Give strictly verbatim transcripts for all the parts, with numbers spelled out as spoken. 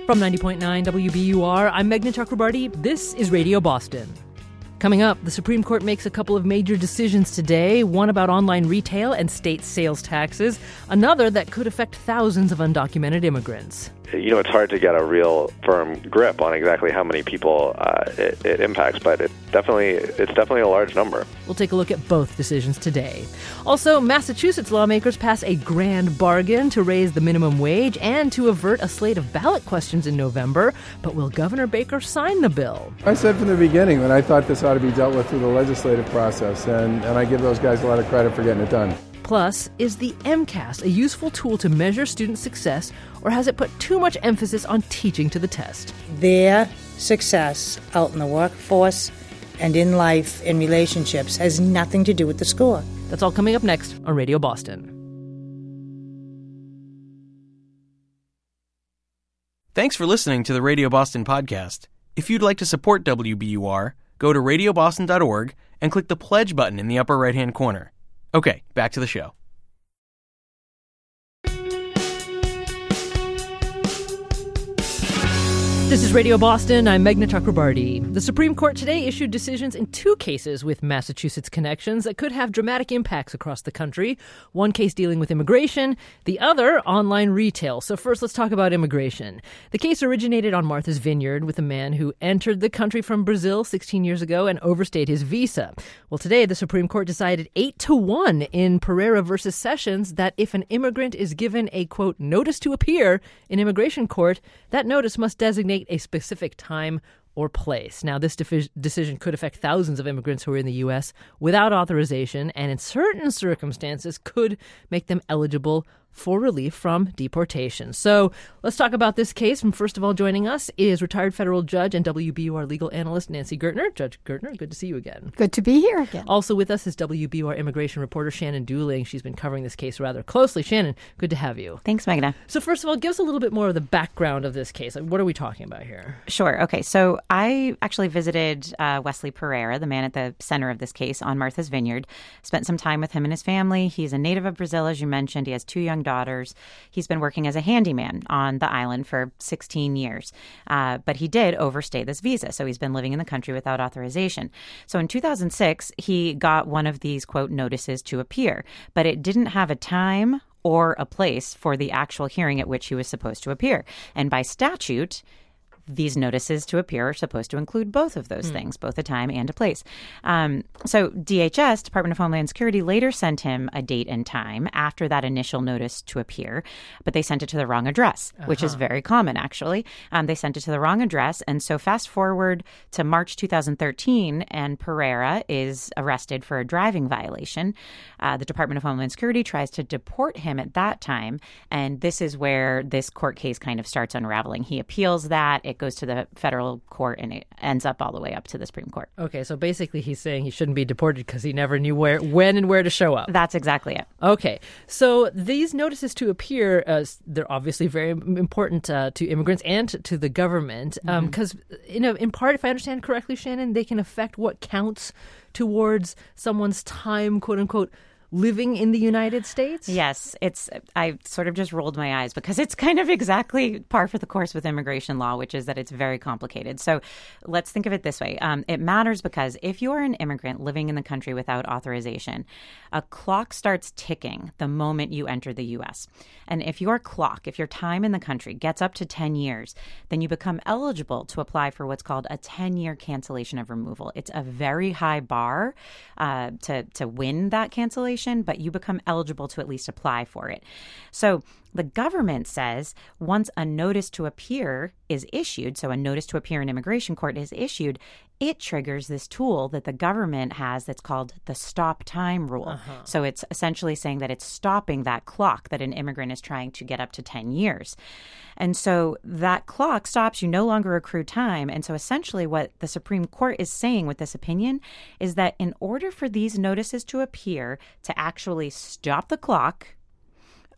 From ninety point nine W B U R, I'm Meghna Chakrabarti. This is Radio Boston. Coming up, the Supreme Court makes a couple of major decisions today, one about online retail and state sales taxes, another that could affect thousands of undocumented immigrants. You know, it's hard to get a real firm grip on exactly how many people uh, it, it impacts, but it definitely it's definitely a large number. We'll take a look at both decisions today. Also, Massachusetts lawmakers pass a grand bargain to raise the minimum wage and to avert a slate of ballot questions in November. But will Governor Baker sign the bill? I said from the beginning that I thought this ought to be dealt with through the legislative process, and, and I give those guys a lot of credit for getting it done. Plus, is the MCAS a useful tool to measure student success, or has it put too much emphasis on teaching to the test? Their success out in the workforce and in life, in relationships, has nothing to do with the score. That's all coming up next on Radio Boston. Thanks for listening to the Radio Boston podcast. If you'd like to support W B U R, go to radio boston dot org and click the pledge button in the upper right-hand corner. Okay, back to the show. This is Radio Boston. I'm Meghna Chakrabarti. The Supreme Court today issued decisions in two cases with Massachusetts connections that could have dramatic impacts across the country. One case dealing with immigration, the other online retail. So first, let's talk about immigration. The case originated on Martha's Vineyard with a man who entered the country from Brazil sixteen years ago and overstayed his visa. Well, today the Supreme Court decided eight to one in Pereira versus Sessions that if an immigrant is given a, quote, notice to appear in immigration court, that notice must designate a specific time or place. Now, this defi- decision could affect thousands of immigrants who are in the U S without authorization, and in certain circumstances could make them eligible for relief from deportation. So let's talk about this case. And first of all, joining us is retired federal judge and W B U R legal analyst Nancy Gertner. Judge Gertner, good to see you again. Good to be here again. Also with us is W B U R immigration reporter Shannon Dooling. She's been covering this case rather closely. Shannon, good to have you. Thanks, Meghna. So first of all, give us a little bit more of the background of this case. What are we talking about here? Sure. Okay. So I actually visited uh, Wesley Pereira, the man at the center of this case, on Martha's Vineyard. Spent some time with him and his family. He's a native of Brazil, as you mentioned. He has two young daughters. He's been working as a handyman on the island for sixteen years. Uh, but he did overstay this visa. So he's been living in the country without authorization. So in two thousand six, he got one of these, quote, notices to appear. But it didn't have a time or a place for the actual hearing at which he was supposed to appear. And by statute, these notices to appear are supposed to include both of those mm. things, both a time and a place. Um, so D H S, Department of Homeland Security, later sent him a date and time after that initial notice to appear, but they sent it to the wrong address, uh-huh. which is very common, actually. Um, they sent it to the wrong address. And so fast forward to March two thousand thirteen, and Pereira is arrested for a driving violation. Uh, the Department of Homeland Security tries to deport him at that time. And this is where this court case kind of starts unraveling. He appeals that. It goes to the federal court, and it ends up all the way up to the Supreme Court. Okay, so basically he's saying he shouldn't be deported because he never knew where, when and where to show up. That's exactly it. Okay, so these notices to appear, uh, they're obviously very important uh, to immigrants and to the government because, um, mm-hmm. you know, in part, if I understand correctly, Shannon, they can affect what counts towards someone's time, quote unquote, living in the United States? Yes, it's. I sort of just rolled my eyes because it's kind of exactly par for the course with immigration law, which is that it's very complicated. So let's think of it this way. Um, it matters because if you are an immigrant living in the country without authorization, a clock starts ticking the moment you enter the U S. And if your clock, if your time in the country gets up to ten years, then you become eligible to apply for what's called a ten-year cancellation of removal. It's a very high bar uh, to, to win that cancellation, but you become eligible to at least apply for it. So the government says once a notice to appear is issued, so a notice to appear in immigration court is issued, it triggers this tool that the government has that's called the stop time rule. Uh-huh. So it's essentially saying that it's stopping that clock that an immigrant is trying to get up to ten years. And so that clock stops, you no longer accrue time. And so essentially what the Supreme Court is saying with this opinion is that in order for these notices to appear to actually stop the clock,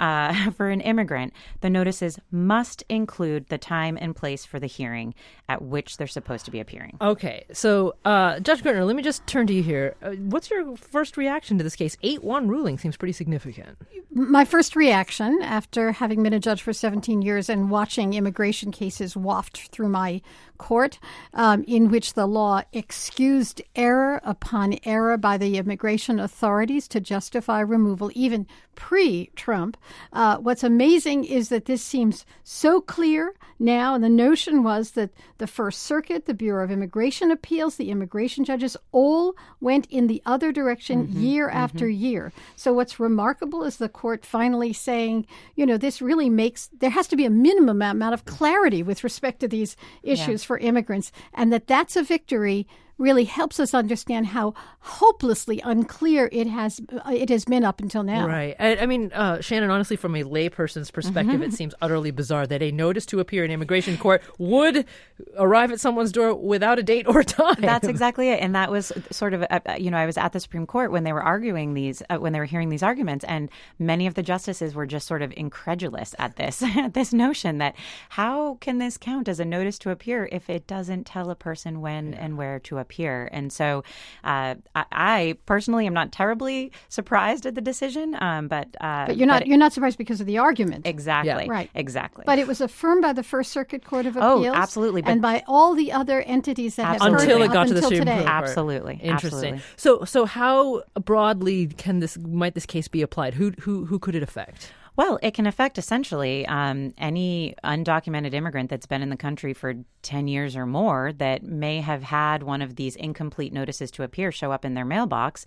uh, for an immigrant, the notices must include the time and place for the hearing at which they're supposed to be appearing. Okay, so uh, Judge Gertner, let me just turn to you here. Uh, what's your first reaction to this case? eight one ruling seems pretty significant. My first reaction, after having been a judge for seventeen years and watching immigration cases waft through my court, um, in which the law excused error upon error by the immigration authorities to justify removal, even pre-Trump. Uh, what's amazing is that this seems so clear now, and the notion was that the First Circuit, the Bureau of Immigration Appeals, the immigration judges all went in the other direction mm-hmm, year mm-hmm. after year. So what's remarkable is the court finally saying, you know, this really makes, there has to be a minimum amount of clarity with respect to these issues yeah. for immigrants, and that that's a victory really helps us understand how hopelessly unclear it has it has been up until now. Right. I, I mean, uh, Shannon, honestly, from a layperson's perspective, mm-hmm. it seems utterly bizarre that a notice to appear in immigration court would arrive at someone's door without a date or time. That's exactly it. And that was sort of, uh, you know, I was at the Supreme Court when they were arguing these, uh, when they were hearing these arguments, and many of the justices were just sort of incredulous at this, at this notion that how can this count as a notice to appear if it doesn't tell a person when yeah. and where to appear? Here. And so uh, I, I personally am not terribly surprised at the decision, um, but uh, but you're not but you're not surprised because of the argument. Exactly. Yeah. Right. Exactly. But it was affirmed by the First Circuit Court of Appeals. Oh, absolutely. And by all the other entities that absolutely. have until heard it got up to the until Supreme today. Court. Absolutely. Interesting. Absolutely. So so how broadly can this might this case be applied? Who who who could it affect? Well, it can affect essentially um, any undocumented immigrant that's been in the country for ten years or more that may have had one of these incomplete notices to appear show up in their mailbox,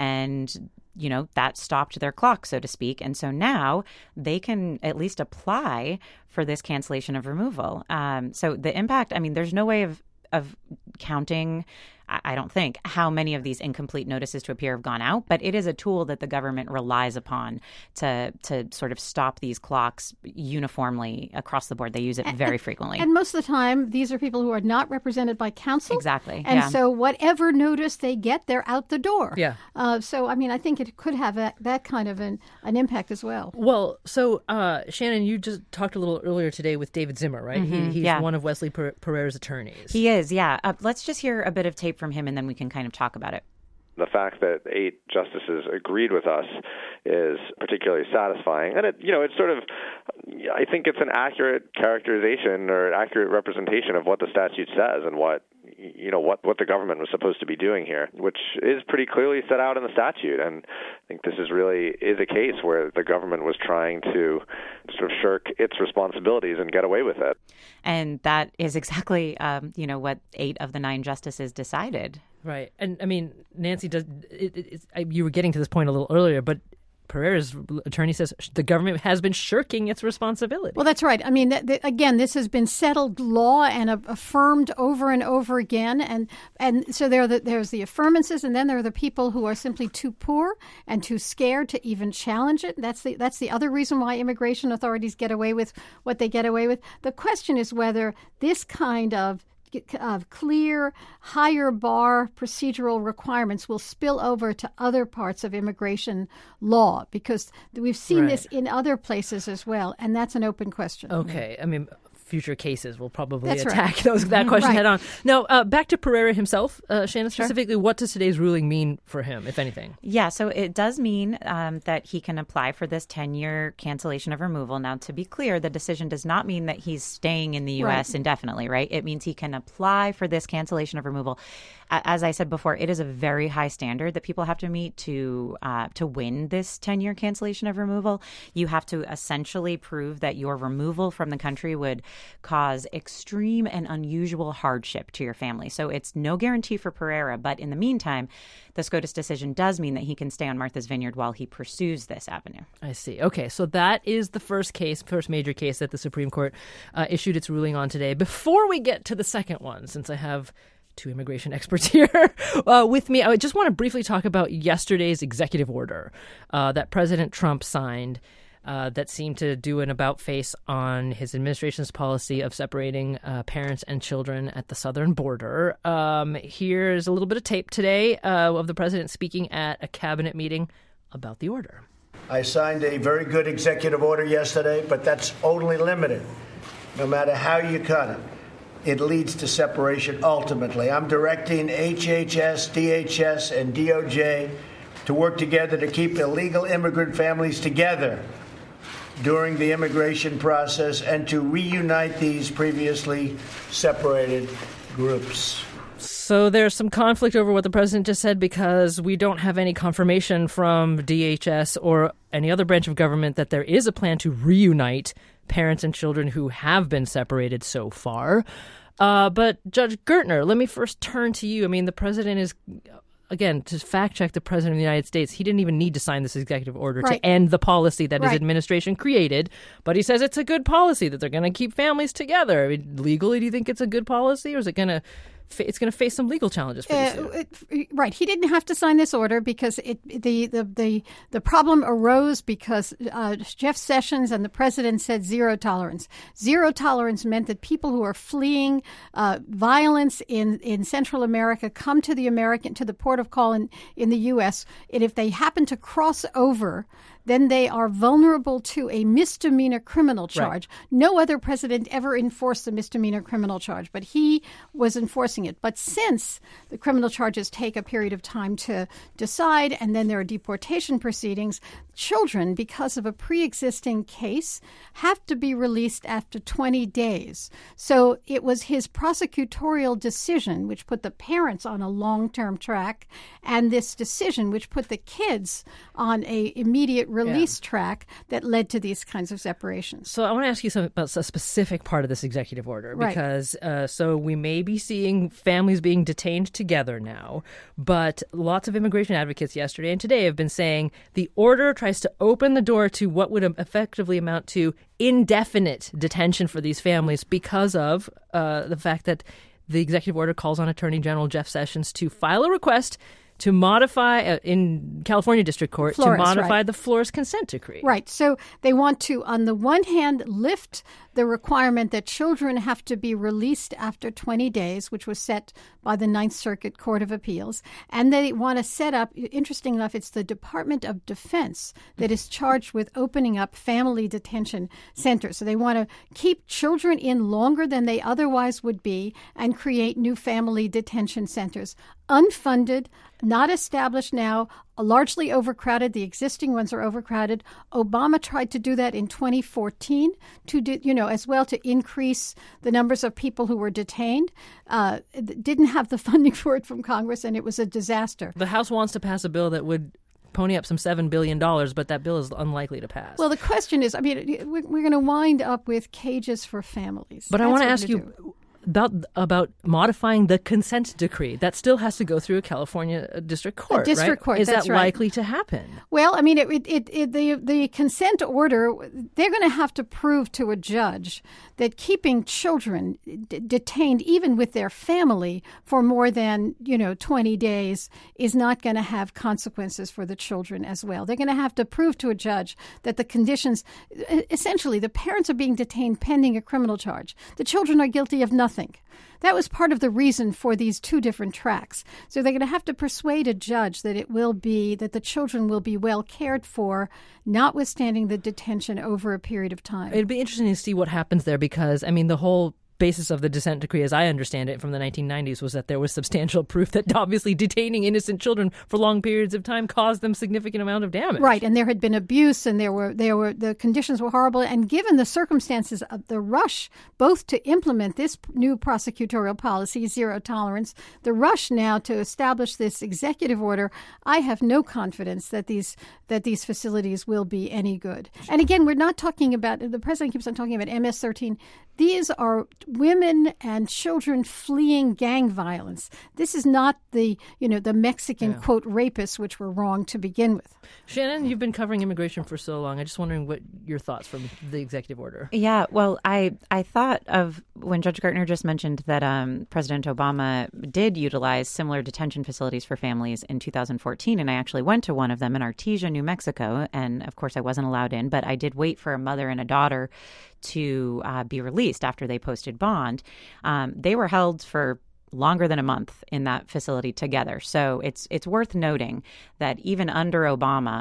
and you know, that stopped their clock, so to speak. And so now they can at least apply for this cancellation of removal. Um, so the impact, I mean, there's no way of of counting, I don't think, how many of these incomplete notices to appear have gone out, but it is a tool that the government relies upon to to sort of stop these clocks uniformly across the board. They use it very and, frequently. And most of the time, these are people who are not represented by counsel. Exactly. And yeah. so whatever notice they get, they're out the door. Yeah. Uh, so, I mean, I think it could have a, that kind of an, an impact as well. Well, so, uh, Shannon, you just talked a little earlier today with David Zimmer, right? Mm-hmm. He, he's yeah. one of Wesley Per- Pereira's attorneys. He is, yeah. Uh, let's just hear a bit of tape from him, and then we can kind of talk about it. The fact that eight justices agreed with us is particularly satisfying. And, it, you know, it's sort of, I think it's an accurate characterization or an accurate representation of what the statute says and what, you know, what, what the government was supposed to be doing here, which is pretty clearly set out in the statute. And I think this is really is a case where the government was trying to sort of shirk its responsibilities and get away with it. And that is exactly, um, you know, what eight of the nine justices decided. Right. And I mean, Nancy, does it, it, it, you were getting to this point a little earlier, but Pereira's attorney says the government has been shirking its responsibility. Well, that's right. I mean, th- th- again, this has been settled law and uh, affirmed over and over again. And and so there are the, there's the affirmances, and then there are the people who are simply too poor and too scared to even challenge it. That's the that's the other reason why immigration authorities get away with what they get away with. The question is whether this kind of of clear, higher bar procedural requirements will spill over to other parts of immigration law, because we've seen right. this in other places as well, and that's an open question. Okay. I mean, future cases will probably That's attack right. those that question right. head on. Now, uh, back to Pereira himself, uh, Shannon, Sure. specifically, what does today's ruling mean for him, if anything? Yeah, so it does mean um, that he can apply for this ten-year cancellation of removal. Now, to be clear, the decision does not mean that he's staying in the U S right. indefinitely, right? It means he can apply for this cancellation of removal. As I said before, it is a very high standard that people have to meet to uh, to win this ten-year cancellation of removal. You have to essentially prove that your removal from the country would cause extreme and unusual hardship to your family. So it's no guarantee for Pereira, but in the meantime, the SCOTUS decision does mean that he can stay on Martha's Vineyard while he pursues this avenue. I see. Okay, so that is the first case, first major case that the Supreme Court uh, issued its ruling on today. Before we get to the second one, since I have two immigration experts here uh, with me, I just want to briefly talk about yesterday's executive order uh, that President Trump signed uh, that seemed to do an about-face on his administration's policy of separating uh, parents and children at the southern border. Um, here's a little bit of tape today uh, of the president speaking at a cabinet meeting about the order. I signed a very good executive order yesterday, but that's only limited. No matter how you cut it, it leads to separation ultimately. I'm directing H H S, D H S, and D O J to work together to keep illegal immigrant families together during the immigration process and to reunite these previously separated groups. So there's some conflict over what the president just said because we don't have any confirmation from D H S or any other branch of government that there is a plan to reunite parents and children who have been separated so far. Uh, but Judge Gertner, let me first turn to you. I mean, the president is, again, to fact check the president of the United States, he didn't even need to sign this executive order right. to end the policy that right. his administration created. But he says it's a good policy, that they're going to keep families together. I mean, legally, do you think it's a good policy, or is it going to it's going to face some legal challenges pretty uh, soon? It, right. He didn't have to sign this order because it the the the, the problem arose because uh, Jeff Sessions and the president said zero tolerance. Zero tolerance meant that people who are fleeing uh, violence in, in Central America come to the American to the port of call in, in the U S, and if they happen to cross over, then they are vulnerable to a misdemeanor criminal charge. Right. No other president ever enforced a misdemeanor criminal charge, but he was enforcing it. But since the criminal charges take a period of time to decide, and then there are deportation proceedings, children, because of a pre-existing case, have to be released after twenty days. So it was his prosecutorial decision, which put the parents on a long-term track, and this decision, which put the kids on a immediate release yeah. track, that led to these kinds of separations. So I want to ask you something about a specific part of this executive order, right. because uh, so we may be seeing families being detained together now, but lots of immigration advocates yesterday and today have been saying the order tries to open the door to what would effectively amount to indefinite detention for these families because of uh, the fact that the executive order calls on Attorney General Jeff Sessions to file a request to modify, uh, in California District Court, Flores, to modify right. the Flores consent decree. Right. So they want to, on the one hand, lift the requirement that children have to be released after twenty days, which was set by the Ninth Circuit Court of Appeals. And they want to set up, interesting enough, it's the Department of Defense that is charged with opening up family detention centers. So they want to keep children in longer than they otherwise would be and create new family detention centers. Unfunded, not established now, largely overcrowded. The existing ones are overcrowded. Obama tried to do that in twenty fourteen to do, you know, as well to increase the numbers of people who were detained. Uh, didn't have the funding for it from Congress, and it was a disaster. The House wants to pass a bill that would pony up some seven billion dollars, but that bill is unlikely to pass. Well, the question is, I mean, we're, we're going to wind up with cages for families. But That's I want to what ask we're you... do. About about modifying the consent decree. That still has to go through a California district court, a district right? court, Is that's that right. likely to happen? Well, I mean, it, it, it, the the consent order, they're going to have to prove to a judge that keeping children d- detained, even with their family, for more than, you know, twenty days is not going to have consequences for the children as well. They're going to have to prove to a judge that the conditions, essentially, the parents are being detained pending a criminal charge. The children are guilty of nothing. That was part of the reason for these two different tracks. So they're going to have to persuade a judge that it will be, that the children will be well cared for, notwithstanding the detention over a period of time. It'd be interesting to see what happens there because, I mean, the whole basis of the dissent decree, as I understand it from the nineteen nineties, was that there was substantial proof that obviously detaining innocent children for long periods of time caused them significant amount of damage. Right, and there had been abuse, and there were there were the conditions were horrible. And given the circumstances of the rush, both to implement this new prosecutorial policy, zero tolerance, the rush now to establish this executive order, I have no confidence that these that these facilities will be any good. And again, we're not talking about, the president keeps on talking about M S thirteen. These are women and children fleeing gang violence. This is not the, you know, the Mexican, yeah. quote, rapists, which were wrong to begin with. Shannon, you've been covering immigration for so long. I'm just wondering what your thoughts from the executive order. Yeah, well, I, I thought of when Judge Gertner just mentioned that um, President Obama did utilize similar detention facilities for families in two thousand fourteen, and I actually went to one of them in Artesia, New Mexico, and of course I wasn't allowed in, but I did wait for a mother and a daughter to uh, be released after they posted bond. Um, they were held for longer than a month in that facility together. So it's it's worth noting that even under Obama,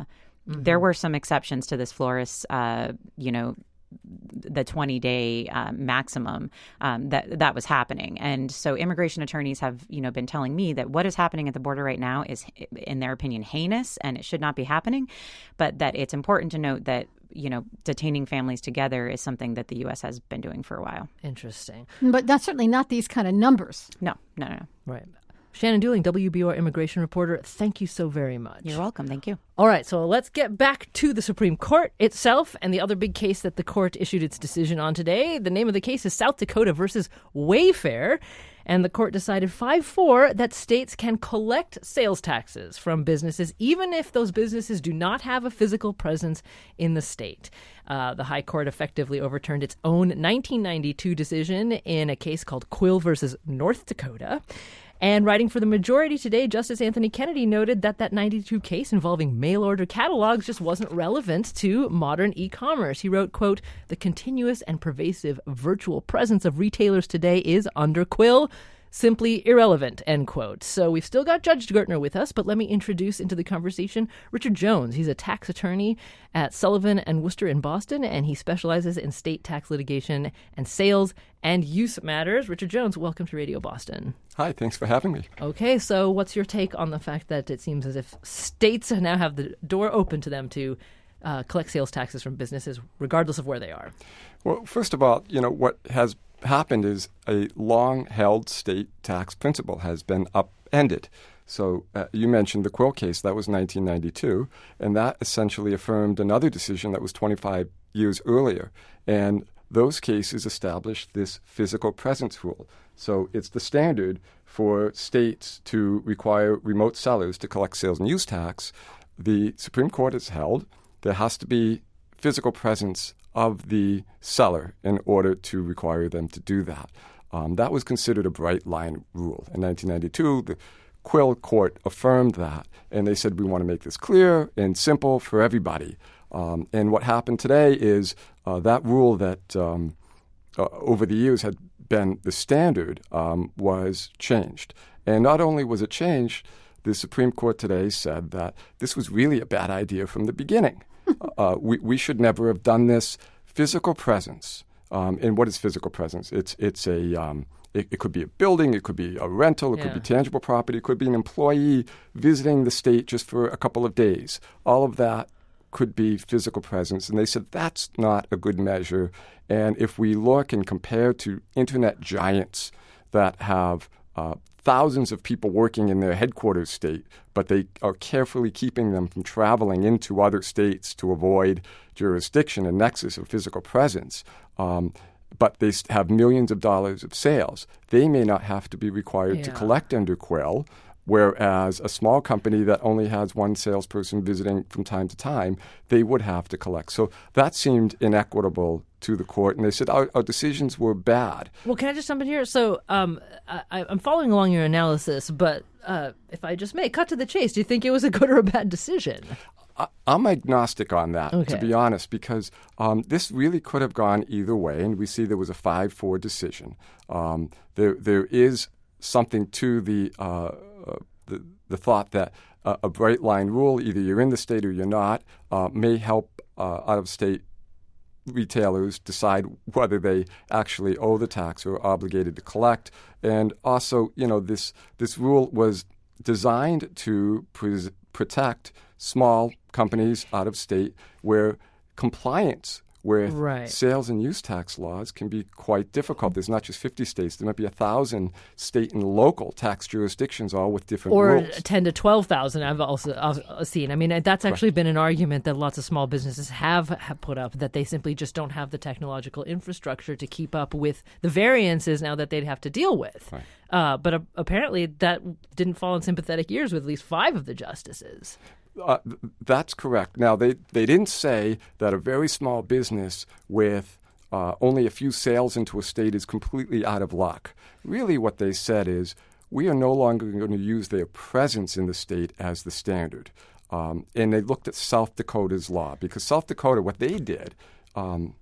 Mm-hmm. There were some exceptions to this florist, uh, you know, the twenty-day uh, maximum um, that that was happening. And so immigration attorneys have, you know, been telling me that what is happening at the border right now is, in their opinion, heinous and it should not be happening, but that it's important to note that, you know, detaining families together is something that the U S has been doing for a while. Interesting. But that's certainly not these kind of numbers. No, no, no. Right. Shannon Dooling, W B U R immigration reporter, thank you so very much. You're welcome. Thank you. All right, so let's get back to the Supreme Court itself and the other big case that the court issued its decision on today. The name of the case is South Dakota versus Wayfair. And the court decided five four that states can collect sales taxes from businesses even if those businesses do not have a physical presence in the state. Uh, the High Court effectively overturned its own nineteen ninety-two decision in a case called Quill versus North Dakota. And writing for the majority today, Justice Anthony Kennedy noted that that ninety-two case involving mail-order catalogs just wasn't relevant to modern e-commerce. He wrote, quote, "The continuous and pervasive virtual presence of retailers today is, under Quill, simply irrelevant," end quote. So we've still got Judge Gertner with us, but let me introduce into the conversation Richard Jones. He's a tax attorney at Sullivan and Worcester in Boston, and he specializes in state tax litigation and sales and use matters. Richard Jones, welcome to Radio Boston. Hi, thanks for having me. Okay, so what's your take on the fact that it seems as if states now have the door open to them to uh, collect sales taxes from businesses, regardless of where they are? Well, first of all, you know, what has happened is a long-held state tax principle has been upended. So uh, you mentioned the Quill case. That was nineteen ninety-two, and that essentially affirmed another decision that was twenty-five years earlier. And those cases established this physical presence rule. So it's the standard for states to require remote sellers to collect sales and use tax. The Supreme Court has held there has to be physical presence of the seller in order to require them to do that. Um, that was considered a bright line rule. In nineteen ninety-two, the Quill Court affirmed that, and they said, we want to make this clear and simple for everybody. Um, and what happened today is uh, that rule that um, uh, over the years had been the standard um, was changed. And not only was it changed, the Supreme Court today said that this was really a bad idea from the beginning. uh, we, we should never have done this. Physical presence. Um, and what is physical presence? It's it's a um, it, it could be a building, it could be a rental, it yeah. could be tangible property, it could be an employee visiting the state just for a couple of days. All of that could be physical presence. And they said that's not a good measure. And if we look and compare to internet giants that have uh, thousands of people working in their headquarters state, but they are carefully keeping them from traveling into other states to avoid jurisdiction and nexus of physical presence, um, but they have millions of dollars of sales, they may not have to be required yeah. to collect under Quill, whereas a small company that only has one salesperson visiting from time to time, they would have to collect. So that seemed inequitable to the court, and they said our, our decisions were bad. Well, can I just jump in here? So um, I, I'm following along your analysis, but uh, if I just may, cut to the chase, do you think it was a good or a bad decision? I, I'm agnostic on that, okay. to be honest, because um, this really could have gone either way, and we see there was a five four decision. Um, there, there is something to the uh, uh, the, the thought that uh, a bright line rule, either you're in the state or you're not, uh, may help uh, out-of-state retailers decide whether they actually owe the tax or are obligated to collect. And also, you know, this this rule was designed to pre- protect small companies out of state where compliance with right. sales and use tax laws can be quite difficult. There's not just fifty states. There might be a thousand state and local tax jurisdictions, all with different or rules. Or ten to twelve thousand I've also I've seen. I mean, that's actually right. been an argument that lots of small businesses have, have put up, that they simply just don't have the technological infrastructure to keep up with the variances now that they'd have to deal with. Right. Uh, but uh, apparently that didn't fall in sympathetic ears with at least five of the justices. Uh, th- that's correct. Now, they, they didn't say that a very small business with uh, only a few sales into a state is completely out of luck. Really what they said is we are no longer going to use their presence in the state as the standard. Um, and they looked at South Dakota's law, because South Dakota, what they did um,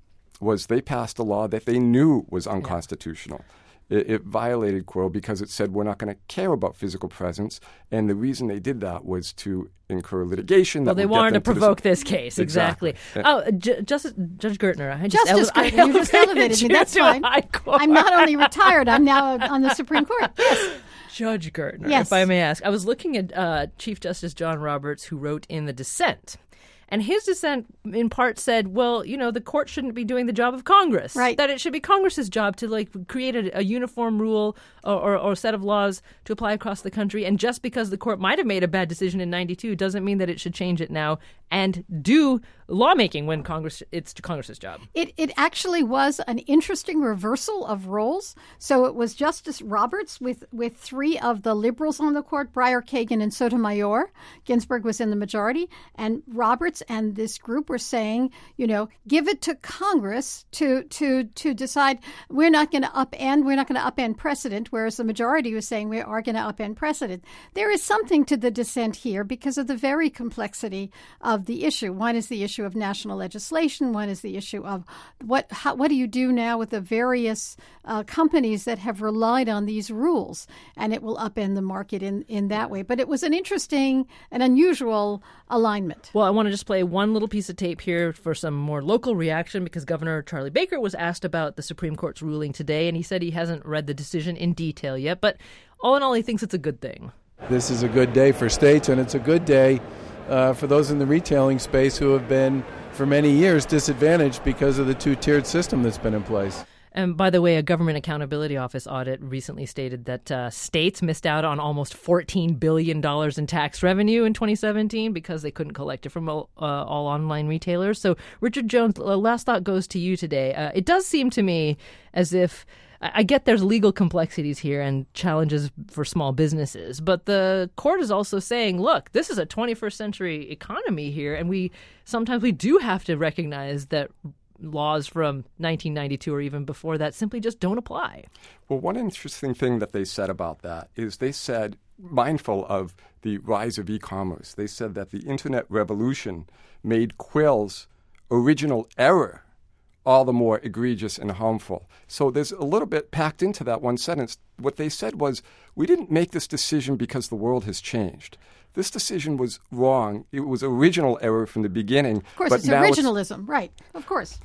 was they passed a law that they knew was unconstitutional. Yeah. It, it violated Quill because it said we're not going to care about physical presence, and the reason they did that was to incur litigation. Well, that they would wanted to provoke this, this case, exactly. exactly. Oh, J- Justice, Judge Gertner. I just Justice ele- Gertner, you just elevated me. That's fine. I'm not only retired, I'm now on the Supreme Court. Yes. Judge Gertner, yes. if I may ask. I was looking at uh, Chief Justice John Roberts, who wrote in the dissent. And his dissent, in part, said, well, you know, the court shouldn't be doing the job of Congress. Right. That it should be Congress's job to, like, create a, a uniform rule or, or, or set of laws to apply across the country. And just because the court might have made a bad decision in ninety-two doesn't mean that it should change it now and do lawmaking when Congress it's Congress's job. It it actually was an interesting reversal of roles. So it was Justice Roberts with, with three of the liberals on the court, Breyer, Kagan, and Sotomayor. Ginsburg was in the majority. And Roberts and this group were saying, you know, give it to Congress to to to decide we're not going to upend, we're not going to upend precedent, whereas the majority was saying we are going to upend precedent. There is something to the dissent here because of the very complexity of the issue. One is the issue of national legislation. One is the issue of what how, what do you do now with the various uh, companies that have relied on these rules, and it will upend the market in, in that way. But it was an interesting and unusual alignment. Well, I want to just play one little piece of tape here for some more local reaction because Governor Charlie Baker was asked about the Supreme Court's ruling today, and he said he hasn't read the decision in detail yet, but all in all, he thinks it's a good thing. This is a good day for states, and it's a good day uh, for those in the retailing space who have been, for many years, disadvantaged because of the two-tiered system that's been in place. And by the way, a Government Accountability Office audit recently stated that uh, states missed out on almost fourteen billion dollars in tax revenue in twenty seventeen because they couldn't collect it from all, uh, all online retailers. So, Richard Jones, last thought goes to you today. Uh, it does seem to me as if I get there's legal complexities here and challenges for small businesses, but the court is also saying, look, this is a twenty-first century economy here, and we sometimes we do have to recognize that laws from nineteen ninety-two or even before that simply just don't apply. Well, one interesting thing that they said about that is they said, mindful of the rise of e-commerce, they said that the internet revolution made Quill's original error all the more egregious and harmful. So there's a little bit packed into that one sentence. What they said was, we didn't make this decision because the world has changed. This decision was wrong. It was original error from the beginning. Of course, but it's now originalism, it's, right? Of course.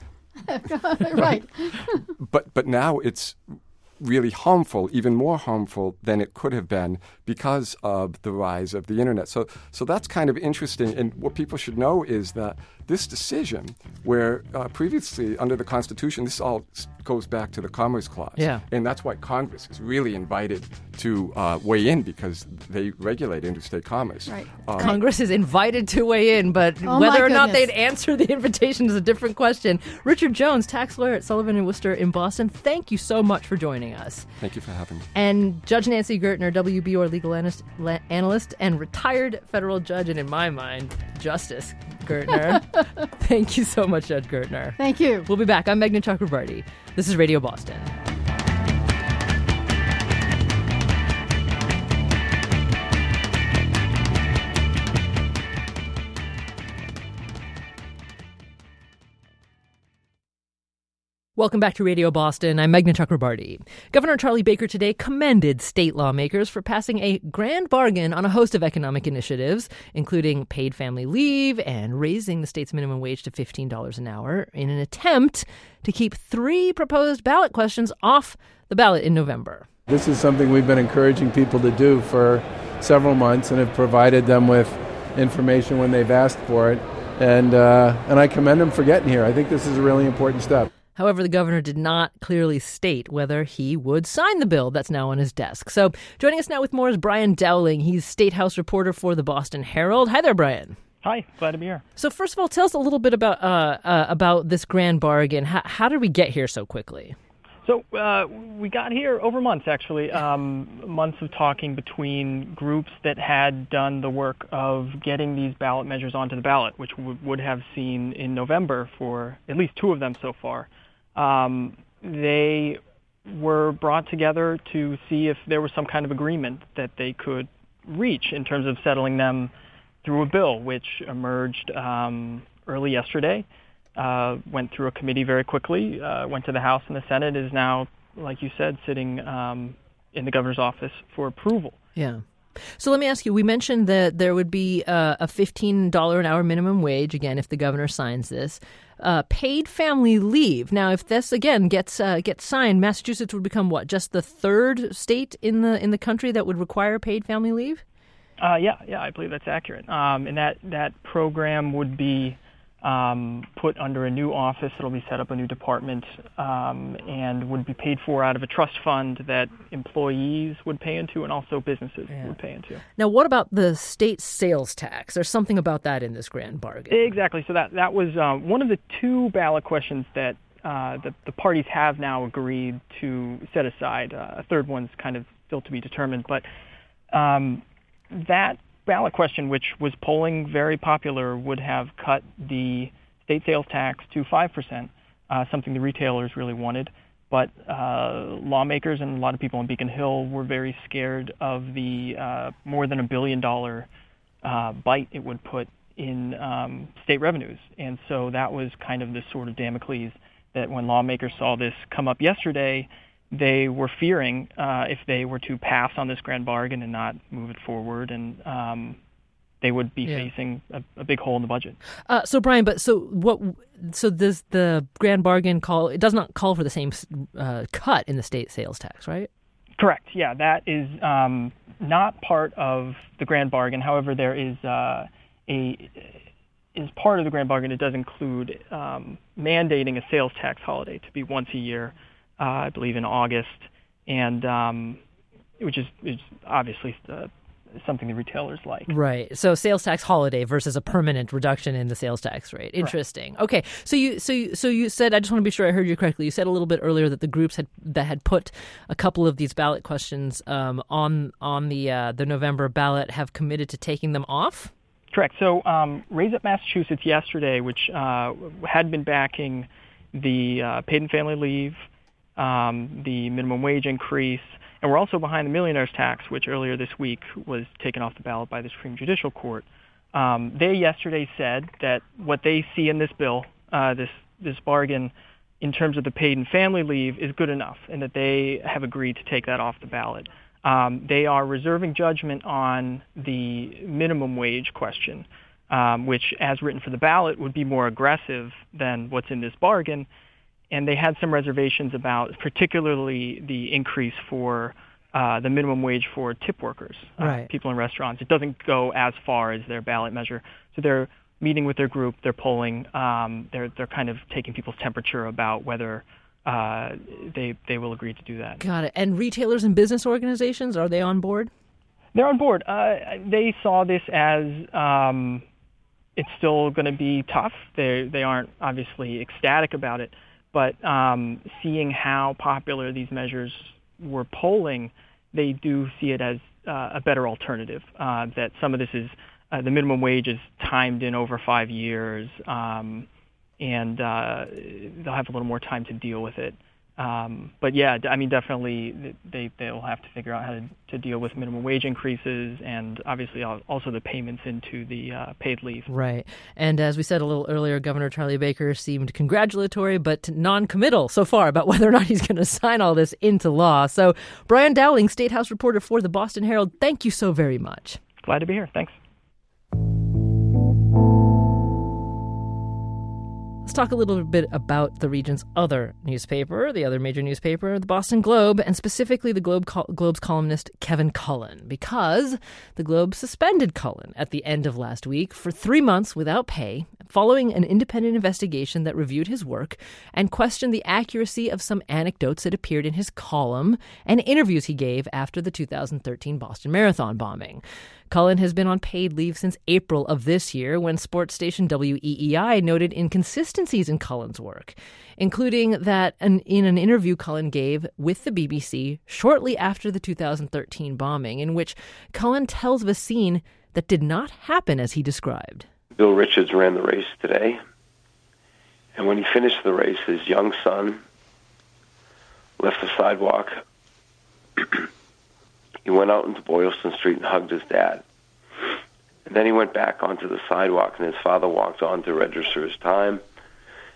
Right. but but now it's really harmful, even more harmful than it could have been because of the rise of the internet. So so that's kind of interesting. And what people should know is that this decision, where uh, previously under the Constitution, this all goes back to the Commerce Clause. Yeah. And that's why Congress is really invited to uh, weigh in because they regulate interstate commerce. Right. Um, Congress is invited to weigh in, but oh whether or not goodness. they'd answer the invitation is a different question. Richard Jones, tax lawyer at Sullivan and Worcester in Boston, thank you so much for joining us. Thank you for having me. And Judge Nancy Gertner, W B U R legal analyst, analyst and retired federal judge, and in my mind, Justice Gertner. Thank you so much, Judge Gertner. Thank you. We'll be back. I'm Meghna Chakrabarty. This is Radio Boston. Welcome back to Radio Boston. I'm Meghna Chakrabarty. Governor Charlie Baker today commended state lawmakers for passing a grand bargain on a host of economic initiatives, including paid family leave and raising the state's minimum wage to fifteen dollars an hour in an attempt to keep three proposed ballot questions off the ballot in November. This is something we've been encouraging people to do for several months and have provided them with information when they've asked for it. And, uh, and I commend them for getting here. I think this is a really important step. However, the governor did not clearly state whether he would sign the bill that's now on his desk. So joining us now with more is Brian Dowling. He's State House reporter for the Boston Herald. Hi there, Brian. Hi, glad to be here. So first of all, tell us a little bit about uh, uh, about this grand bargain. How, how did we get here so quickly? So uh, we got here over months, actually, um, months of talking between groups that had done the work of getting these ballot measures onto the ballot, which we would have seen in November for at least two of them so far. Um, they were brought together to see if there was some kind of agreement that they could reach in terms of settling them through a bill, which emerged um, early yesterday. uh, went through a committee very quickly, uh, went to the House and the Senate, is now, like you said, sitting um, in the governor's office for approval. Yeah. So let me ask you, we mentioned that there would be uh, a fifteen dollars an hour minimum wage, again, if the governor signs this. Uh, paid family leave. Now, if this, again, gets uh, gets signed, Massachusetts would become what, just the third state in the in the country that would require paid family leave? Uh, yeah, yeah, I believe that's accurate. Um, and that, that program would be um, put under a new office. It'll be set up a new department um, and would be paid for out of a trust fund that employees would pay into and also businesses yeah. would pay into. Now, what about the state sales tax? There's something about that in this grand bargain. Exactly. So that, that was uh, one of the two ballot questions that uh, the, the parties have now agreed to set aside. Uh, a third one's kind of still to be determined. But um, that ballot question, which was polling very popular, would have cut the state sales tax to five percent, uh, something the retailers really wanted. But uh, lawmakers and a lot of people in Beacon Hill were very scared of the uh, more than a billion dollar uh, bite it would put in um, state revenues. And so that was kind of the sort of Damocles that when lawmakers saw this come up yesterday, they were fearing uh, if they were to pass on this grand bargain and not move it forward, and um, they would be yeah. facing a, a big hole in the budget. Uh, so, Brian, but so what? So does the grand bargain call? It does not call for the same uh, cut in the state sales tax, right? Correct. Yeah, that is um, not part of the grand bargain. However, there is uh, a is part of the grand bargain. It does include um, mandating a sales tax holiday to be once a year. Uh, I believe in August, and um, which is, is obviously uh, something the retailers like. Right. So sales tax holiday versus a permanent reduction in the sales tax rate. Interesting. Right. Okay. So you so you, so you said, I just want to be sure I heard you correctly. You said a little bit earlier that the groups had that had put a couple of these ballot questions um, on on the uh, the November ballot have committed to taking them off. Correct. So um, Raise Up Massachusetts yesterday, which uh, had been backing the uh, paid and family leave, Um, the minimum wage increase, and we're also behind the millionaire's tax, which earlier this week was taken off the ballot by the Supreme Judicial Court. Um, they yesterday said that what they see in this bill, uh, this this bargain, in terms of the paid and family leave, is good enough, and that they have agreed to take that off the ballot. Um, they are reserving judgment on the minimum wage question, um, which, as written for the ballot, would be more aggressive than what's in this bargain. And they had some reservations about particularly the increase for uh, the minimum wage for tip workers, uh, right. people in restaurants. It doesn't go as far as their ballot measure. So they're meeting with their group, they're polling, um, they're they're kind of taking people's temperature about whether uh, they they will agree to do that. Got it. And retailers and business organizations, are they on board? They're on board. Uh, they saw this as um, it's still going to be tough. They they aren't obviously ecstatic about it. But um, seeing how popular these measures were polling, they do see it as uh, a better alternative, uh, that some of this is uh, the minimum wage is timed in over five years, um, and uh, they'll have a little more time to deal with it. Um, but yeah, I mean, definitely they, they'll have to figure out how to, to deal with minimum wage increases and obviously also the payments into the uh, paid leave. Right. And as we said a little earlier, Governor Charlie Baker seemed congratulatory but non-committal so far about whether or not he's going to sign all this into law. So Brian Dowling, State House reporter for the Boston Herald, thank you so very much. Glad to be here. Thanks. Let's talk a little bit about the region's other newspaper, the other major newspaper, the Boston Globe, and specifically the Globe col- Globe's columnist Kevin Cullen, because the Globe suspended Cullen at the end of last week for three months without pay, following an independent investigation that reviewed his work and questioned the accuracy of some anecdotes that appeared in his column and interviews he gave after the two thousand thirteen Boston Marathon bombing. Cullen has been on paid leave since April of this year, when sports station W E E I noted inconsistencies in Cullen's work, including that an, in an interview Cullen gave with the B B C shortly after the two thousand thirteen bombing, in which Cullen tells of a scene that did not happen as he described. Bill Richards ran the race today, and when he finished the race, his young son left the sidewalk. He went out into Boylston Street and hugged his dad. And then he went back onto the sidewalk, and his father walked on to register his time.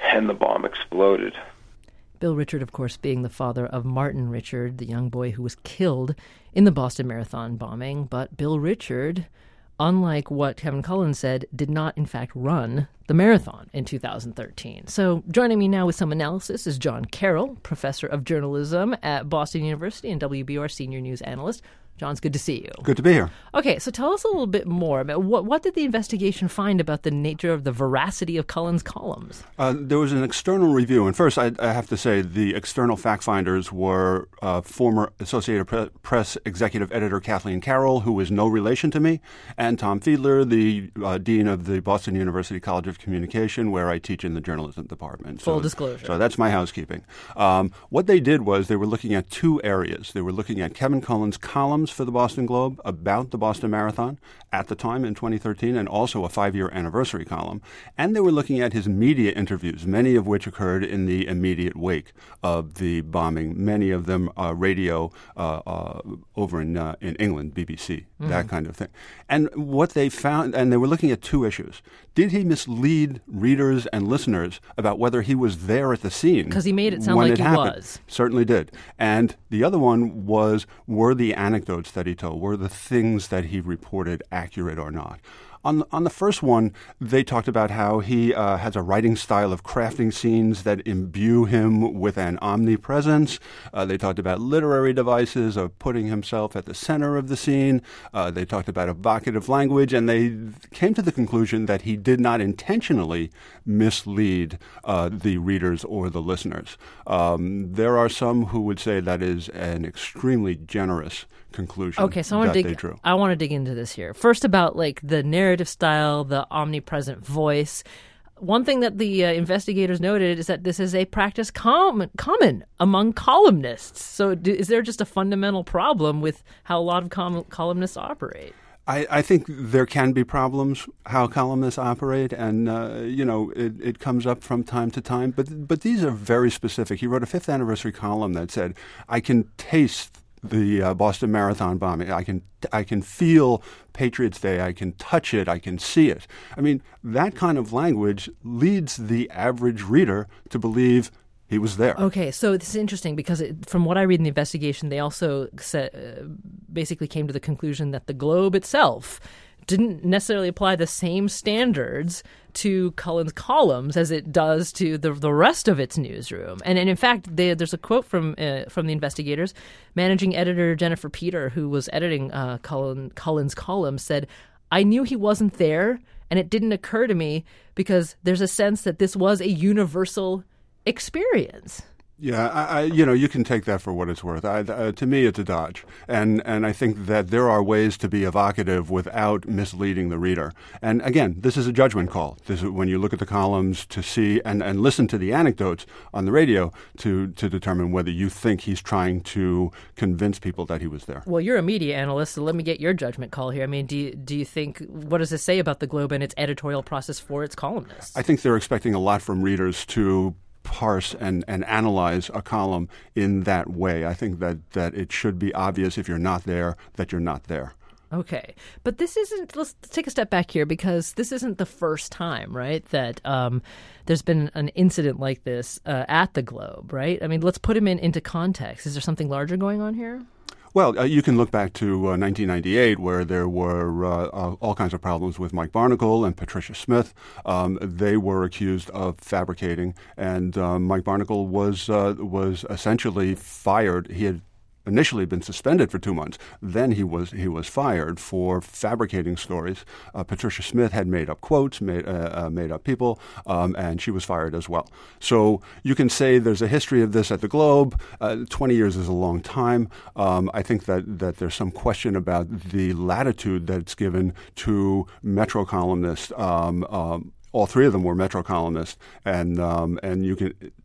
and the bomb exploded. Bill Richard, of course, being the father of Martin Richard, the young boy who was killed in the Boston Marathon bombing. But Bill Richard, unlike what Kevin Cullen said, did not, in fact, run the marathon in two thousand thirteen. So joining me now with some analysis is John Carroll, professor of journalism at Boston University and W B U R senior news analyst. John, it's good to see you. Good to be here. Okay, so tell us a little bit more about what what did the investigation find about the nature of the veracity of Cullen's columns? Uh, there was an external review, and first I, I have to say the external fact finders were uh, former Associated Pre- Press executive editor Kathleen Carroll, who is no relation to me, and Tom Fiedler, the uh, dean of the Boston University College of Communication, where I teach in the journalism department. Full so, disclosure. So that's my housekeeping. Um, what they did was they were looking at two areas. They were looking at Kevin Cullen's columns for the Boston Globe about the Boston Marathon at the time in twenty thirteen, and also a five-year anniversary column. And they were looking at his media interviews, many of which occurred in the immediate wake of the bombing, many of them uh, radio uh, uh, over in uh, in England, B B C, mm-hmm. that kind of thing. And what they found, and they were looking at two issues. Did he mislead readers and listeners about whether he was there at the scene? Because he made it sound when like it he happened? was. Certainly did. And the other one was, were the anecdotes that he told, were the things that he reported accurate or not? On, on the first one, they talked about how he uh, has a writing style of crafting scenes that imbue him with an omnipresence. Uh, they talked about literary devices of putting himself at the center of the scene. Uh, they talked about evocative language, and they came to the conclusion that he did not intentionally mislead uh, the readers or the listeners. Um, there are some who would say that is an extremely generous conclusion. Okay, so I want to dig. I want to dig into this here. First, about like the narrative style, the omnipresent voice. One thing that the uh, investigators noted is that this is a practice com- common among columnists. So, do, is there just a fundamental problem with how a lot of com- columnists operate? I, I think there can be problems how columnists operate, and uh, you know it, it comes up from time to time. But but these are very specific. He wrote a fifth anniversary column that said, "I can taste the uh, Boston Marathon bombing. I can I can feel Patriots Day. I can touch it. I can see it." I mean, that kind of language leads the average reader to believe he was there. Okay, so this is interesting because it, from what I read in the investigation, they also said, uh, basically came to the conclusion that the Globe itself didn't necessarily apply the same standards to Cullen's columns as it does to the the rest of its newsroom. And, and in fact, they, there's a quote from uh, from the investigators. Managing editor Jennifer Peter, who was editing uh, Cullen, Cullen's column, said, "I knew he wasn't there, and it didn't occur to me because there's a sense that this was a universal experience." Yeah, I, I, you know, you can take that for what it's worth. I, uh, to me, it's a dodge, and and I think that there are ways to be evocative without misleading the reader. And again, this is a judgment call. This is when you look at the columns to see and, and listen to the anecdotes on the radio to to determine whether you think he's trying to convince people that he was there. Well, you're a media analyst, so let me get your judgment call here. I mean, do you, do you think, what does this say about the Globe and its editorial process for its columnists? I think they're expecting a lot from readers to parse and, and analyze a column in that way. I think that, that it should be obvious if you're not there that you're not there. Okay. But this isn't, let's take a step back here because this isn't the first time, right, that um, there's been an incident like this uh, at the Globe, right? I mean, let's put him in into context. Is there something larger going on here? Well, uh, you can look back to uh, nineteen ninety-eight, where there were uh, uh, all kinds of problems with Mike Barnicle and Patricia Smith. Um, they were accused of fabricating, and uh, Mike Barnicle was uh, was essentially fired. He had initially been suspended for two months. Then he was he was fired for fabricating stories. Uh, Patricia Smith had made up quotes, made uh, uh, made up people, um, and she was fired as well. So you can say there's a history of this at the Globe. Uh, twenty years is a long time. Um, I think that, that there's some question about the latitude that's given to Metro columnists. Um, um, all three of them were Metro columnists, and um, and you can.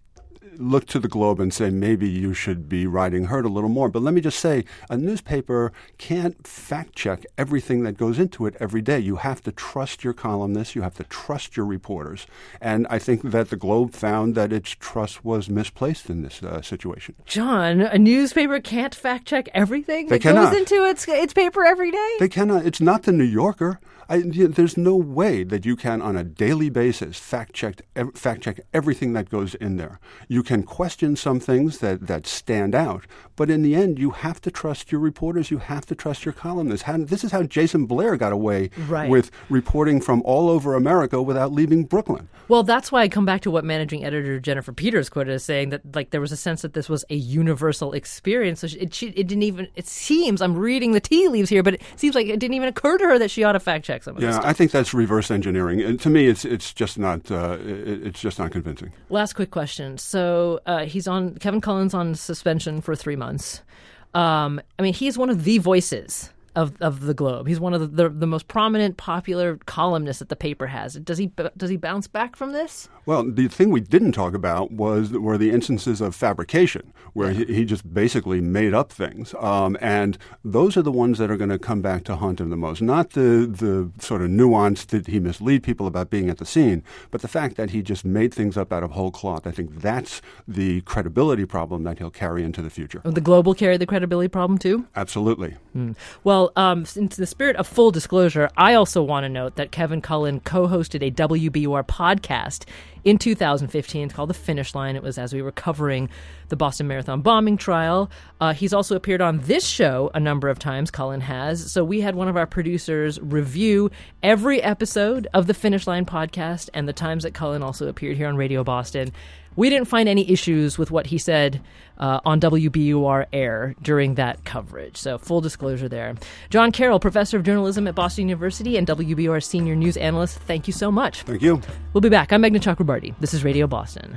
look to the Globe and say maybe you should be riding herd a little more. But let me just say, a newspaper can't fact-check everything that goes into it every day. You have to trust your columnists. You have to trust your reporters. And I think that the Globe found that its trust was misplaced in this uh, situation. John, a newspaper can't fact-check everything They that cannot. goes into its its paper every day? They cannot. It's not the New Yorker. I, you know, there's no way that you can, on a daily basis, fact check ev- fact check everything that goes in there. You can question some things that, that stand out, but in the end, you have to trust your reporters. You have to trust your columnists. How, this is how Jason Blair got away Right. with reporting from all over America without leaving Brooklyn. Well, that's why I come back to what managing editor Jennifer Peters quoted as saying that, like, there was a sense that this was a universal experience. So she, it, she, it didn't even. It seems I'm reading the tea leaves here, but it seems like it didn't even occur to her that she ought to fact check some of this Yeah, stuff. I think that's reverse engineering. And to me, it's it's just not uh, it, it's just not convincing. Last quick question. So uh, he's on Kevin Cullen's on suspension for three months. Um, I mean, he's one of the voices of of the Globe. He's one of the, the the most prominent, popular columnists that the paper has. Does he does he bounce back from this? Well, the thing we didn't talk about was were the instances of fabrication, where he, he just basically made up things, um, and those are the ones that are going to come back to haunt him the most. Not the the sort of nuance did he mislead people about being at the scene, but the fact that he just made things up out of whole cloth. I think that's the credibility problem that he'll carry into the future. The Globe will carry the credibility problem too? Absolutely. Hmm. Well, um, in the spirit of full disclosure, I also want to note that Kevin Cullen co-hosted a W B U R podcast in two thousand fifteen. It's called The Finish Line. It was as we were covering the Boston Marathon bombing trial. Uh, he's also appeared on this show a number of times, Cullen has. So we had one of our producers review every episode of the Finish Line podcast and the times that Cullen also appeared here on Radio Boston. We didn't find any issues with what he said uh, on W B U R air during that coverage. So full disclosure there. John Carroll, professor of journalism at Boston University and W B U R senior news analyst, thank you so much. Thank you. We'll be back. I'm Meghna Chakrabarty. This is Radio Boston.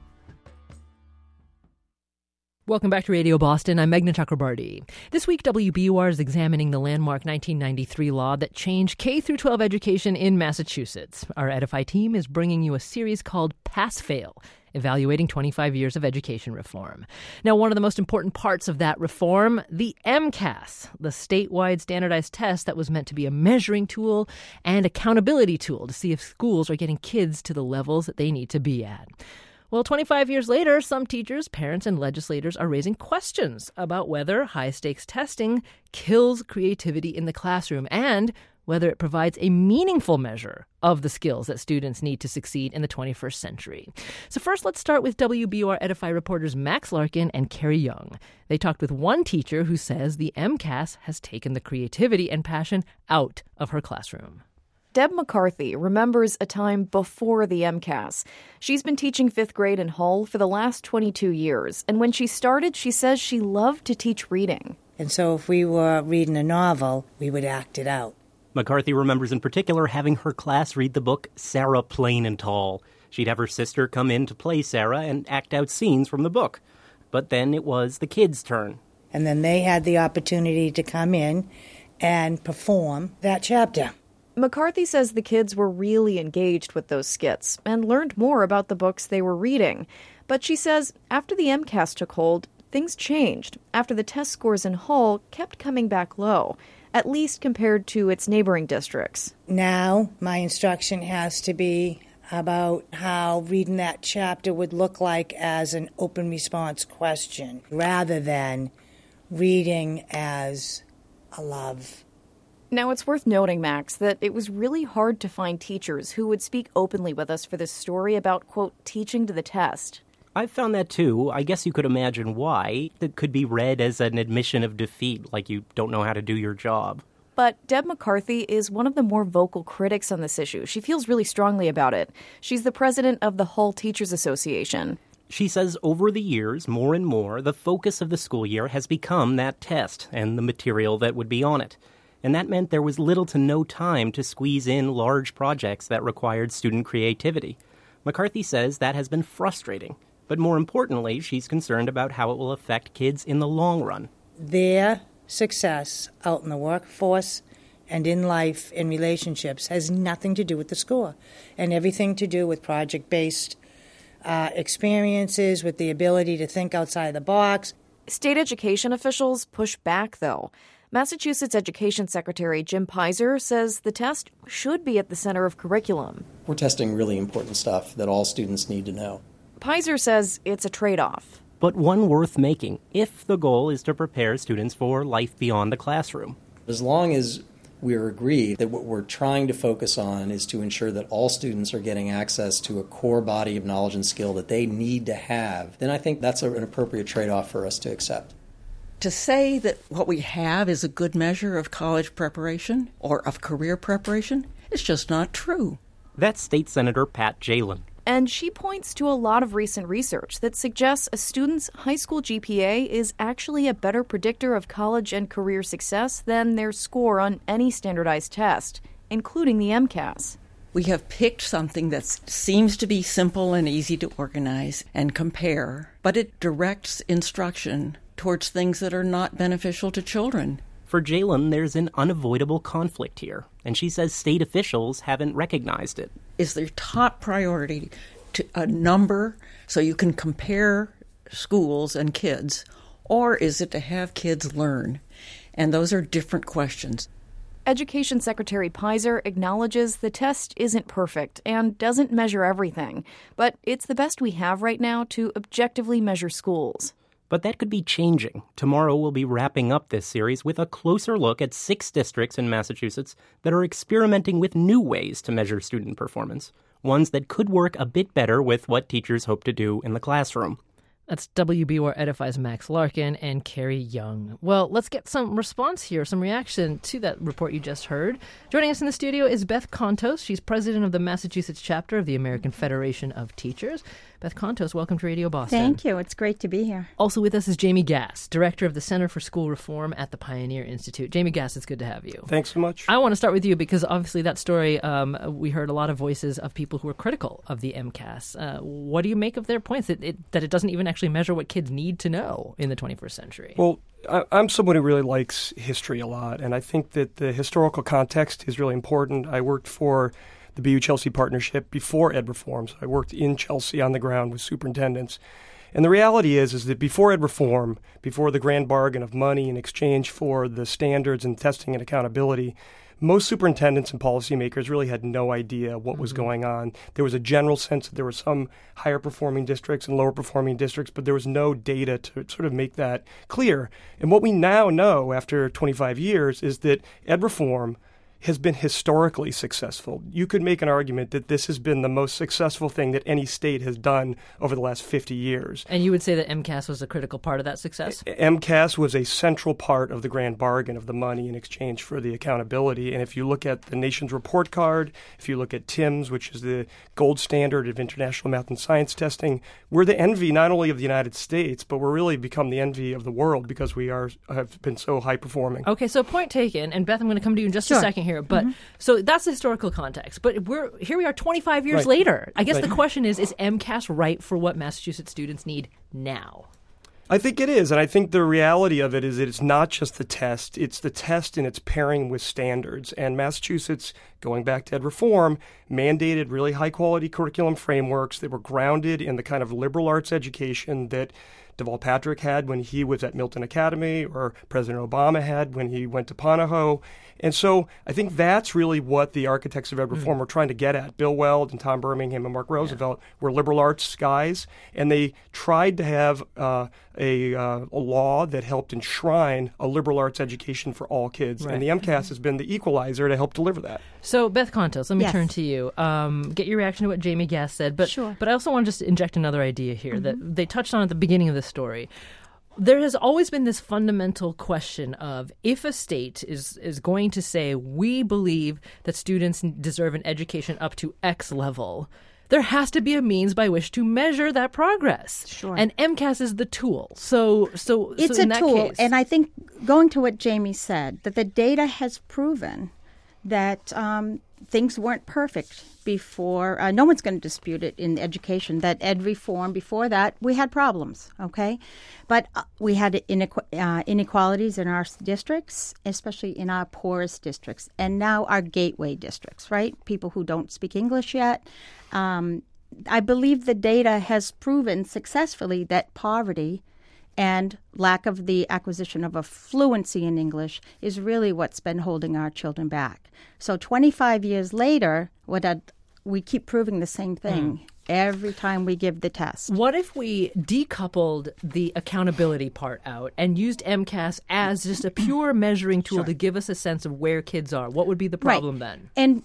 Welcome back to Radio Boston. I'm Meghna Chakrabarty. This week, W B U R is examining the landmark nineteen ninety-three law that changed K through twelve education in Massachusetts. Our Edify team is bringing you a series called Pass-Fail, evaluating twenty-five years of education reform. Now, one of the most important parts of that reform, the MCAS, the statewide standardized test that was meant to be a measuring tool and accountability tool to see if schools are getting kids to the levels that they need to be at. Well, twenty-five years later, some teachers, parents, and legislators are raising questions about whether high-stakes testing kills creativity in the classroom and whether it provides a meaningful measure of the skills that students need to succeed in the twenty-first century. So first, let's start with W B U R Edify reporters Max Larkin and Carrie Young. They talked with one teacher who says the MCAS has taken the creativity and passion out of her classroom. Deb McCarthy remembers a time before the MCAS. She's been teaching fifth grade in Hull for the last twenty-two years, and when she started, she says she loved to teach reading. And so if we were reading a novel, we would act it out. McCarthy remembers in particular having her class read the book Sarah Plain and Tall. She'd have her sister come in to play Sarah and act out scenes from the book. But then it was the kids' turn. And then they had the opportunity to come in and perform that chapter. McCarthy says the kids were really engaged with those skits and learned more about the books they were reading. But she says after the MCAS took hold, things changed after the test scores in Hull kept coming back low, at least compared to its neighboring districts. Now my instruction has to be about how reading that chapter would look like as an open response question rather than reading as a love. Now, it's worth noting, Max, that it was really hard to find teachers who would speak openly with us for this story about, quote, teaching to the test. I've found that too. I guess you could imagine why. It could be read as an admission of defeat, like you don't know how to do your job. But Deb McCarthy is one of the more vocal critics on this issue. She feels really strongly about it. She's the president of the Hull Teachers Association. She says over the years, more and more, the focus of the school year has become that test and the material that would be on it. And that meant there was little to no time to squeeze in large projects that required student creativity. McCarthy says that has been frustrating. But more importantly, she's concerned about how it will affect kids in the long run. Their success out in the workforce and in life, in relationships, has nothing to do with the score and everything to do with project-based uh, experiences, with the ability to think outside the box. State education officials push back, though. Massachusetts Education Secretary Jim Pizer says the test should be at the center of curriculum. We're testing really important stuff that all students need to know. Pizer says it's a trade-off. But one worth making if the goal is to prepare students for life beyond the classroom. As long as we're agreed that what we're trying to focus on is to ensure that all students are getting access to a core body of knowledge and skill that they need to have, then I think that's an appropriate trade-off for us to accept. To say that what we have is a good measure of college preparation or of career preparation is just not true. That's State Senator Pat Jehlen. And she points to a lot of recent research that suggests a student's high school G P A is actually a better predictor of college and career success than their score on any standardized test, including the MCAS. We have picked something that seems to be simple and easy to organize and compare, but it directs instruction towards things that are not beneficial to children. For Jehlen, there's an unavoidable conflict here, and she says state officials haven't recognized it. Is their top priority to a number so you can compare schools and kids, or is it to have kids learn? And those are different questions. Education Secretary Pizer acknowledges the test isn't perfect and doesn't measure everything, but it's the best we have right now to objectively measure schools. But that could be changing. Tomorrow we'll be wrapping up this series with a closer look at six districts in Massachusetts that are experimenting with new ways to measure student performance, ones that could work a bit better with what teachers hope to do in the classroom. That's W B U R Edify's Max Larkin and Carrie Young. Well, let's get some response here, some reaction to that report you just heard. Joining us in the studio is Beth Contos. She's president of the Massachusetts chapter of the American Federation of Teachers. Beth Contos, welcome to Radio Boston. Thank you. It's great to be here. Also with us is Jamie Gass, director of the Center for School Reform at the Pioneer Institute. Jamie Gass, it's good to have you. Thanks so much. I want to start with you because obviously that story, um, we heard a lot of voices of people who are critical of the MCAS. Uh, what do you make of their points that it, that it doesn't even actually measure what kids need to know in the twenty-first century? Well, I, I'm someone who really likes history a lot, and I think that the historical context is really important. I worked for the B U Chelsea partnership before ed reform. So I worked in Chelsea on the ground with superintendents. And the reality is, is that before ed reform, before the grand bargain of money in exchange for the standards and testing and accountability, most superintendents and policymakers really had no idea what was mm-hmm. going on. There was a general sense that there were some higher performing districts and lower performing districts, but there was no data to sort of make that clear. And what we now know after twenty-five years is that ed reform has been historically successful. You could make an argument that this has been the most successful thing that any state has done over the last fifty years. And you would say that MCAS was a critical part of that success? MCAS was a central part of the grand bargain of the money in exchange for the accountability. And if you look at the nation's report card, if you look at TIMSS, which is the gold standard of international math and science testing, we're the envy not only of the United States, but we're really become the envy of the world because we are have been so high performing. Okay, so point taken. And Beth, I'm going to come to you in just sure. a second here, but mm-hmm. so that's the historical context. But we're here we are twenty-five years right. later. I guess right. the question is, is MCAS right for what Massachusetts students need now? I think it is, and I think the reality of it is that it's not just the test, it's the test and its pairing with standards. And Massachusetts, going back to ed reform, mandated really high-quality curriculum frameworks that were grounded in the kind of liberal arts education that Deval Patrick had when he was at Milton Academy, or President Obama had when he went to Ponahoe. And so I think that's really what the architects of ed reform mm. were trying to get at. Bill Weld and Tom Birmingham and Mark Roosevelt yeah. were liberal arts guys, and they tried to have uh, a, uh, a law that helped enshrine a liberal arts education for all kids. Right. And the MCAS has been the equalizer to help deliver that. So, Beth Contos, let me yes. turn to you. Um, get your reaction to what Jamie Gass said. But, sure. but I also want to just inject another idea here mm-hmm. that they touched on at the beginning of the story. There has always been this fundamental question of if a state is, is going to say, we believe that students deserve an education up to X level, there has to be a means by which to measure that progress. Sure. And MCAS is the tool. So, so it's so in a that tool. Case, and I think going to what Jamie said, that the data has proven that um, things weren't perfect before. Uh, no one's going to dispute it in education, that ed reform, before that, we had problems, okay? But uh, we had inequ- uh, inequalities in our districts, especially in our poorest districts, and now our gateway districts, right? People who don't speak English yet. Um, I believe the data has proven successfully that poverty and lack of the acquisition of a fluency in English is really what's been holding our children back. So twenty-five years later, what I'd, we keep proving the same thing. Mm. Every time we give the test. What if we decoupled the accountability part out and used MCAS as just a pure measuring tool sure. to give us a sense of where kids are? What would be the problem right. then? And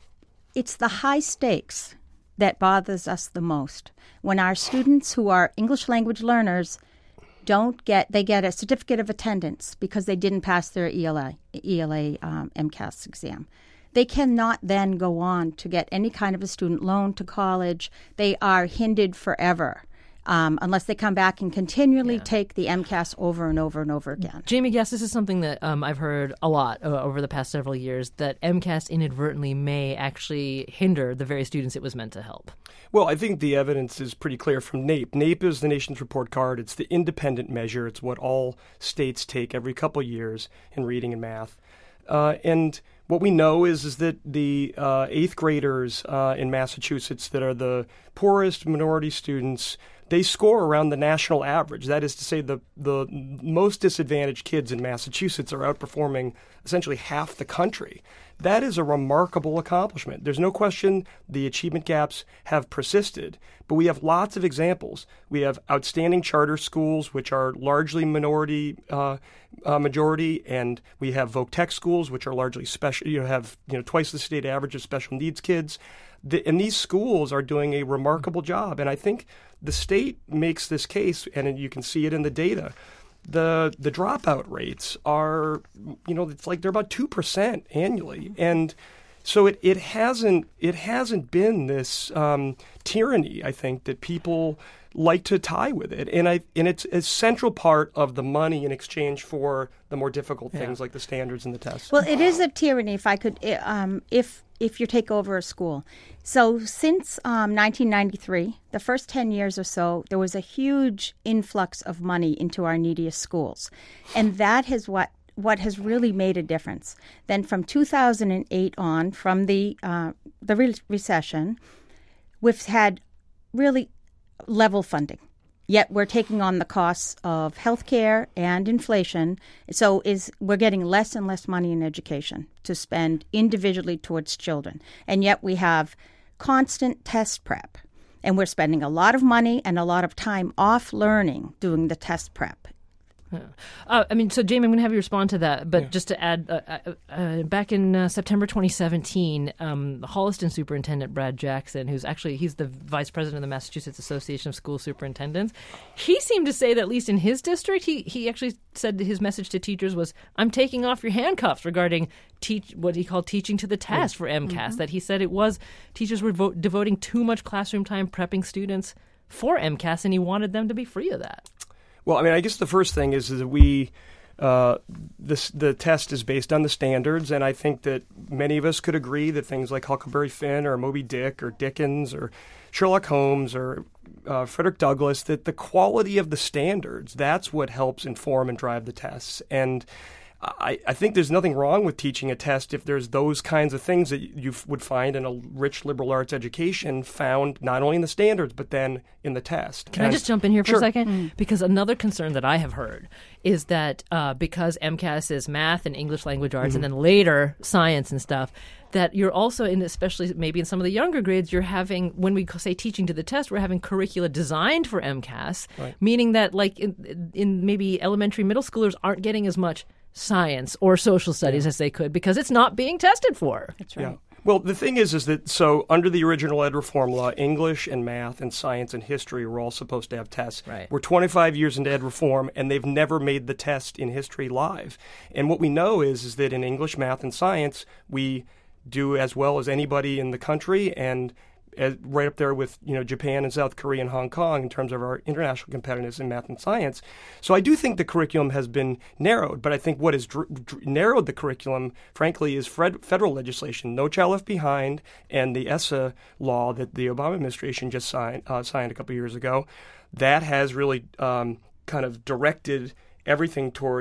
it's the high stakes that bothers us the most. When our students who are English language learners don't get, they get a certificate of attendance because they didn't pass their E L A, E L A um, MCAS exam. They cannot then go on to get any kind of a student loan to college. They are hindered forever um, unless they come back and continually yeah. take the MCAS over and over and over again. Jamie, yes, this is something that um, I've heard a lot uh, over the past several years, that MCAS inadvertently may actually hinder the very students it was meant to help. Well, I think the evidence is pretty clear from NAEP. NAEP is the nation's report card. It's the independent measure. It's what all states take every couple years in reading and math. Uh, and what we know is, is that the uh, eighth graders uh, in Massachusetts that are the poorest minority students, they score around the national average. That is to say, the, the most disadvantaged kids in Massachusetts are outperforming essentially half the country. That is a remarkable accomplishment. There's no question the achievement gaps have persisted, but we have lots of examples. We have outstanding charter schools, which are largely minority uh, uh, majority, and we have voc tech schools, which are largely special. You know, have you know twice the state average of special needs kids. The, and these schools are doing a remarkable job. And I think the state makes this case, and you can see it in the data. The the dropout rates are, you know, it's like they're about two percent annually. And so it, it hasn't it hasn't been this um, tyranny, I think, that people like to tie with it. And I and it's a central part of the money in exchange for the more difficult things yeah. like the standards and the tests. Well, it is a tyranny if I could um, if if you take over a school. So since um, nineteen ninety-three, the first ten years or so, there was a huge influx of money into our neediest schools. And that is what, what has really made a difference. Then from two thousand eight on, from the, uh, the re- recession, we've had really level funding. Yet we're taking on the costs of healthcare and inflation. So is we're getting less and less money in education to spend individually towards children. And yet we have constant test prep. And we're spending a lot of money and a lot of time off learning doing the test prep. Yeah. Uh, I mean, so Jamie, I'm going to have you respond to that. But yeah. just to add, uh, uh, uh, back in uh, September twenty seventeen, um, the Holliston superintendent, Brad Jackson, who's actually, he's the vice president of the Massachusetts Association of School Superintendents, he seemed to say that at least in his district, he, he actually said his message to teachers was, I'm taking off your handcuffs regarding teach what he called teaching to the test yeah. for MCAS, mm-hmm. that he said it was, teachers were vo- devoting too much classroom time prepping students for MCAS, and he wanted them to be free of that. Well, I mean, I guess the first thing is, is that we, uh, this, the test is based on the standards, and I think that many of us could agree that things like Huckleberry Finn or Moby Dick or Dickens or Sherlock Holmes or uh, Frederick Douglass, that the quality of the standards, that's what helps inform and drive the tests. And I, I think there's nothing wrong with teaching a test if there's those kinds of things that you f- would find in a rich liberal arts education found not only in the standards, but then in the test. Can and I just jump in here for sure. a second? Mm. Because another concern that I have heard is that uh, because MCAS is math and English language arts mm-hmm. and then later science and stuff, that you're also, in, especially maybe in some of the younger grades, you're having, when we say teaching to the test, we're having curricula designed for MCAS, right. meaning that like in, in maybe elementary, middle schoolers aren't getting as much science or social studies yeah. as they could because it's not being tested for. That's right. Yeah. Well, the thing is, is that so under the original ed reform law, English and math and science and history were all supposed to have tests. Right. We're twenty-five years into ed reform, and they've never made the test in history live. And what we know is, is that in English, math, and science, we do as well as anybody in the country, and as, right up there with you know Japan and South Korea and Hong Kong in terms of our international competitiveness in math and science. So I do think the curriculum has been narrowed, but I think what has dr- dr- narrowed the curriculum, frankly, is fred- federal legislation, No Child Left Behind, and the ESSA law that the Obama administration just signed, uh, signed a couple years ago. That has really um, kind of directed everything towards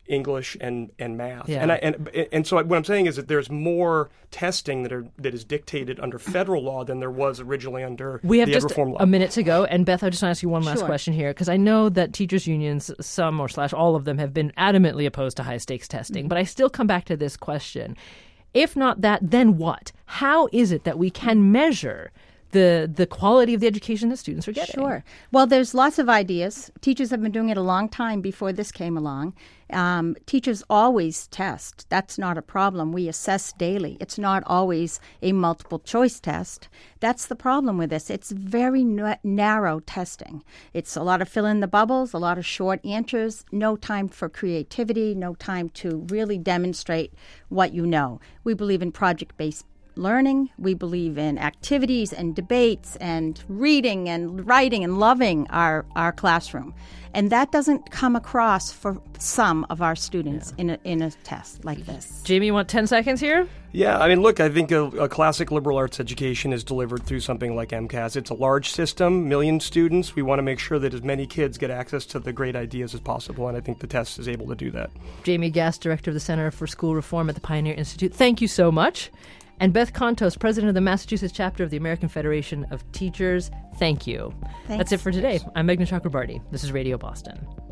English and, and math. Yeah. And, I, and and so what I'm saying is that there's more testing that are that is dictated under federal law than there was originally under we have the just Ed Reform law. A minute to go. And Beth, I just want to ask you one last Sure. question here, because I know that teachers' unions, some or slash all of them, have been adamantly opposed to high-stakes testing. Mm-hmm. But I still come back to this question. If not that, then what? How is it that we can measure the the quality of the education that students are getting? Sure. Well, there's lots of ideas. Teachers have been doing it a long time before this came along. Um, teachers always test. That's not a problem. We assess daily. It's not always a multiple choice test. That's the problem with this. It's very n- narrow testing. It's a lot of fill in the bubbles, a lot of short answers, no time for creativity, no time to really demonstrate what you know. We believe in project-based learning. We believe in activities and debates and reading and writing and loving our, our classroom. And that doesn't come across for some of our students yeah. in a in a test like this. Jamie, you want ten seconds here? Yeah, I mean, look, I think a, a classic liberal arts education is delivered through something like MCAS. It's a large system, million students. We want to make sure that as many kids get access to the great ideas as possible, and I think the test is able to do that. Jamie Gass, Director of the Center for School Reform at the Pioneer Institute, thank you so much. And Beth Contos, President of the Massachusetts chapter of the American Federation of Teachers, thank you. Thanks. That's it for today. I'm Meghna Chakrabarty. This is Radio Boston.